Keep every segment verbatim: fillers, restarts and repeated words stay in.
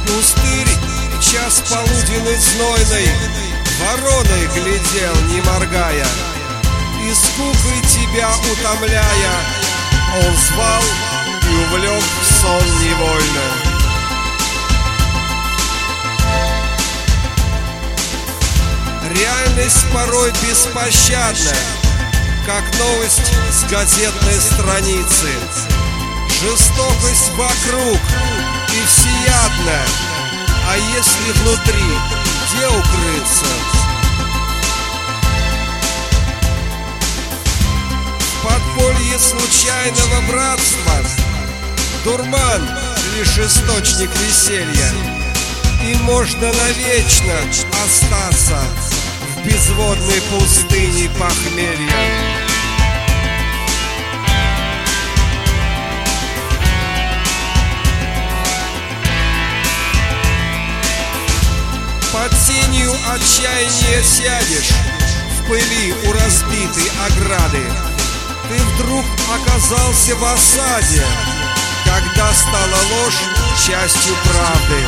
Пустырь час полуденный знойный вороной глядел, не моргая, и скукой тебя утомляя, он звал и увлек в сон невольно. Реальность порой беспощадна, как новость с газетной страницы. Жестокость вокруг и всеядна, а если внутри, где укрыться? В подполье случайного братства дурман лишь источник веселья, и можно навечно остаться в безводной пустыне похмелья. Под тенью отчаяния сядешь в пыли у разбитой ограды. Ты вдруг оказался в осаде, когда стала ложь частью правды.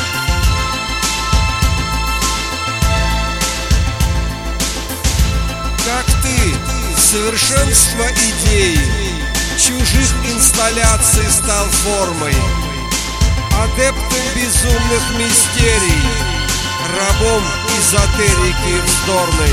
Как ты, совершенство идей, чужих инсталляций стал формой, адептом безумных мистерий, рабом эзотерики вздорной.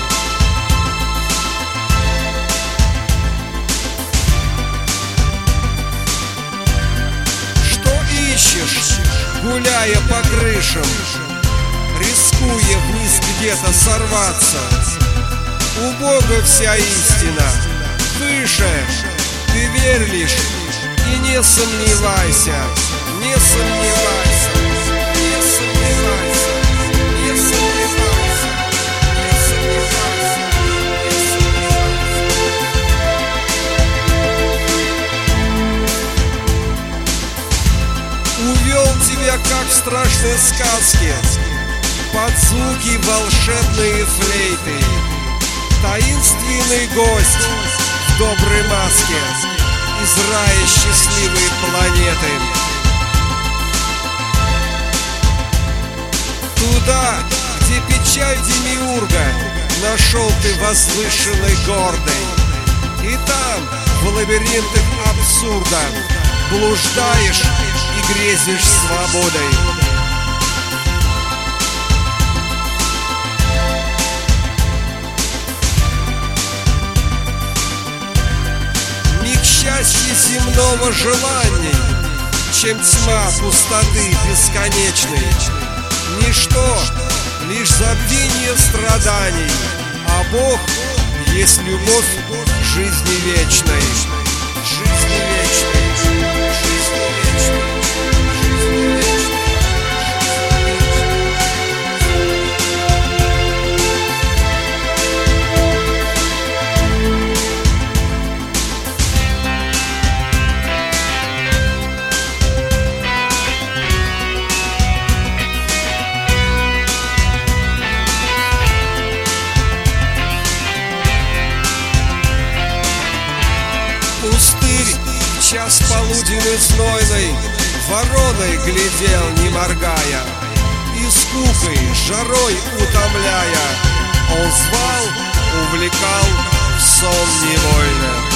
Что ищешь, гуляя по крышам, рискуя вниз где-то сорваться? У Бога вся истина, выше, ты верь лишь и не сомневайся, не сомневайся, не сомневайся, не сомневайся, не сомневайся, не сомневайся. Увел тебя, как в страшной сказке, под звуки волшебные флейты. Таинственный гость в доброй маске из рая счастливой планеты. Туда, где печаль демиурга, нашел ты возвышенный гордый. И там, в лабиринтах абсурда, блуждаешь и грезишь свободой. Счастье земного желаний, чем тьма пустоты бесконечной. Ничто, лишь забвение страданий, а Бог есть любовь жизни вечной. Жизни вечной, жизни вечной, жизни вечной. Пустырь час полуденный знойный вороной глядел, не моргая, и скукой, жарой утомляя, он звал, увлекал в сон невольно.